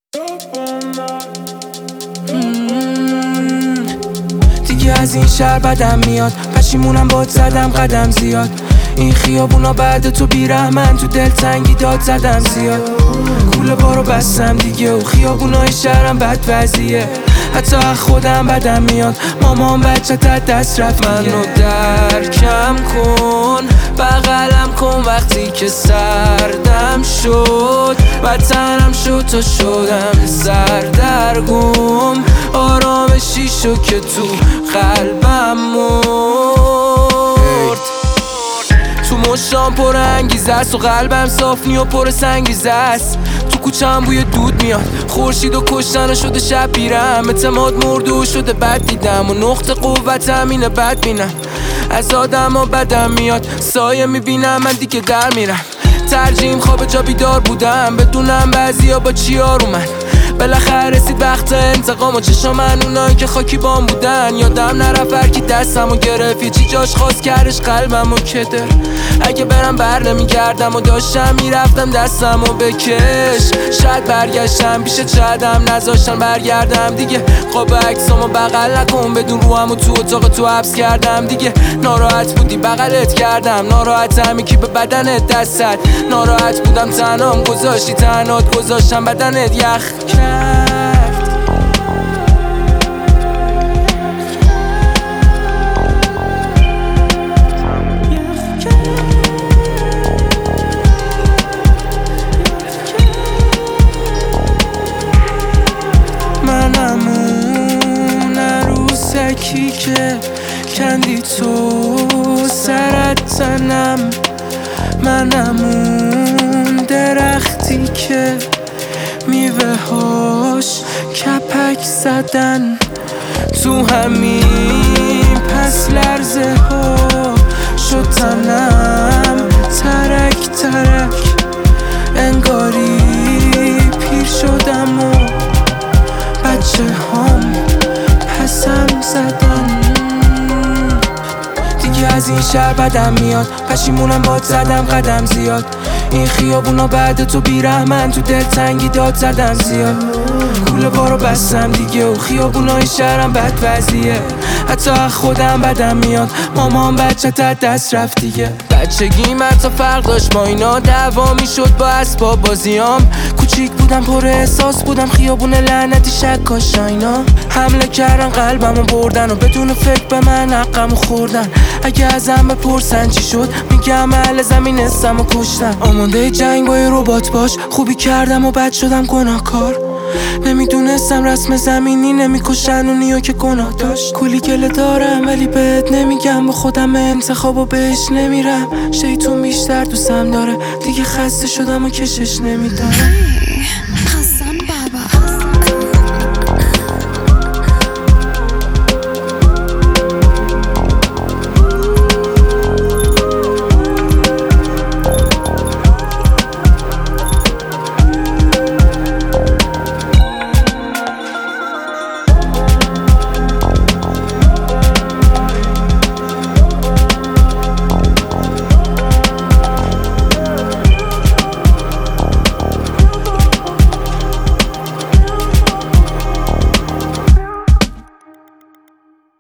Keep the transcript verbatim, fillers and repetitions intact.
دیگه از این شهر بدم میاد، پشیمونم باد زدم قدم زیاد. این خیابونا بعد تو بیرحمن، تو دل تنگی داد زدم زیاد. کوله بارو بستم دیگه و خیابونای شهرم بد وضعیه. حتی خودم بدم میاد، مامان بچه تا دست رفت. منو درکم کن، بغلم کن وقتی که سردم شد. وطنم شد تا شدم سردرگم. آرامشی شد که تو قلبم مرد. تو مشتام پر انگیزه است و قلبم صاف نی و پر سنگیزه است. تو کوچم بوی دود میاد، خورشید و کشتن شده شب بیرم. اعتماد مرده و شده بد دیدم و نقطه قوتم اینه بد بینم. از آدم ها بدم میاد، سایه میبینم من دیگه در میرم. ترجیم خواب جا بیدار بودم، بدونم بعضی ها با چی آرومن. بالاخره رسید وقت انتقام و چشم من اونایی که خاکی بام بودن. یادم نرفت هرکی دستم و گرفت، یه چی جاش خواست کردش قلبم و کدر. اگه برم بر نمیگردم و داشتم میرفتم دستم و بکش. شاید برگشتم پیش چدم، نذاشتن برگردم دیگه. قاب عکسامو بغل نکن، بدون روحم و تو اتاق تو حبس کردم دیگه. ناراحت بودی بغلت کردم، ناراحتم یکی به بدنت دستت. ناراحت بودم تنهام گذاشتی، تنهات گذاشتم بدنت یخ کرد. منم اون عروسکی که کندی تو سرت تنم. منم اون درختی که میوه هاش کپک زدن. تو همین پس لرزه ها شد تنم ترک ترک. انگاری پیر شدم و بچه هام پسم زدن. دیگه از این شهر بدم میاد، پشیمونم باد زدم قدم زیاد. این خیابونا بعد تو بیرحمن، تو دل تنگی داد زدم زیاد. کوله بارو بستم دیگه و خیابونای شهرم بد وضعیه. حتی خودم بدم میاد، مامان بچه تا دست رفت دیگه. بچگی من تا فرق داشت با اینا، دعوا میشد با اسباب بازیام. کوچیک بودم پر احساس بودم، خیابون لعنتی شکاش اینا. حمله کردن قلبمو بردن و بدون فکر به من حقمو خوردن. اگه ازم بپرسن چی شد میگم اهل زمین اسمو کشتن. آماده جنگ با یه ربات باش، خوبی کردم و بد شدم گناهکار. نمیدونستم رسم زمینی نمیکشن اونیو که گناه داشت. کلی گله دارم ولی بهت نمیگم، با خودم انتخاب و بهش نمیرم. شیطون بیشتر دوستم داره، دیگه خسته شدم و کشش نمیدم.